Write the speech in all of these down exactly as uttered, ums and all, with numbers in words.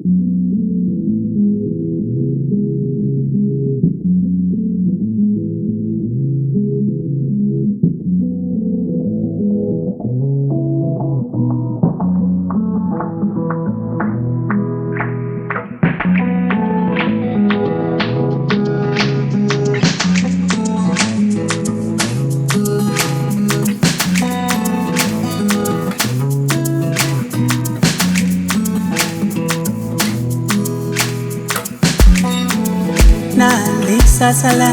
Sasala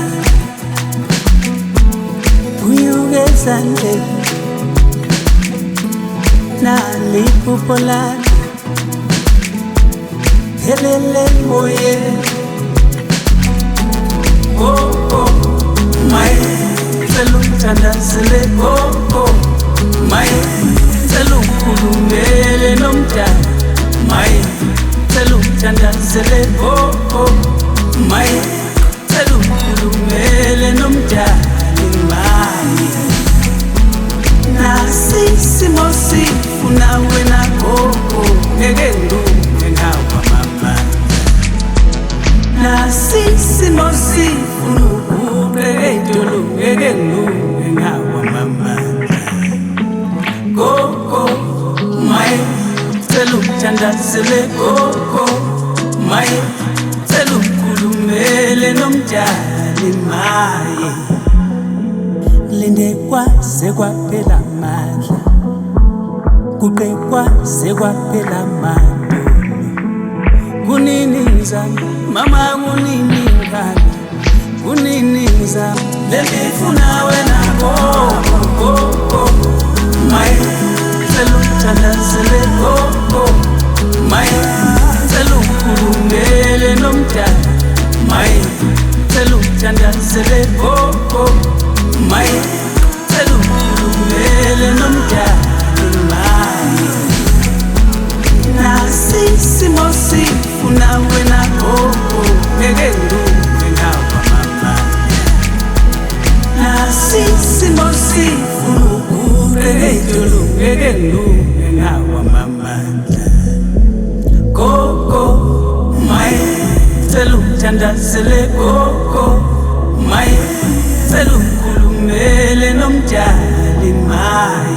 Uyugezande Nali Pupola Helele Moye Oh oh My Telu Chanda Sele Oh oh My Telu Kulumele Nomja My Telu Chanda Sele Oh oh My Telu kulumele nomjali mali Nasi simosi unawe na koko Ngeke ndume ngawa mama Nasi simosi unukube etulu Ngeke ndume ngawa mama Koko Mai Telu chanda sele koko Mai Telu kulumele nomjali maye Linde kwa sekwa phela amandla Kuqekwa sekwa phela madolo Kunini zami mama kunini ngani Kunini zami lengifuna wena koko koko Mai Telu chanda sele koko Mai Telu kulumele nomjali Mai Telu chanda sele koko Mai Telu kulumele nomjali mai Nasi simosi unawe na koko Ngeke ndume ngawa mama Nasi simosi unukube etulu Ngeke ndume ngawa mama Koko Mai Telu chanda sele koko Mai Telu kulumele nomjali mai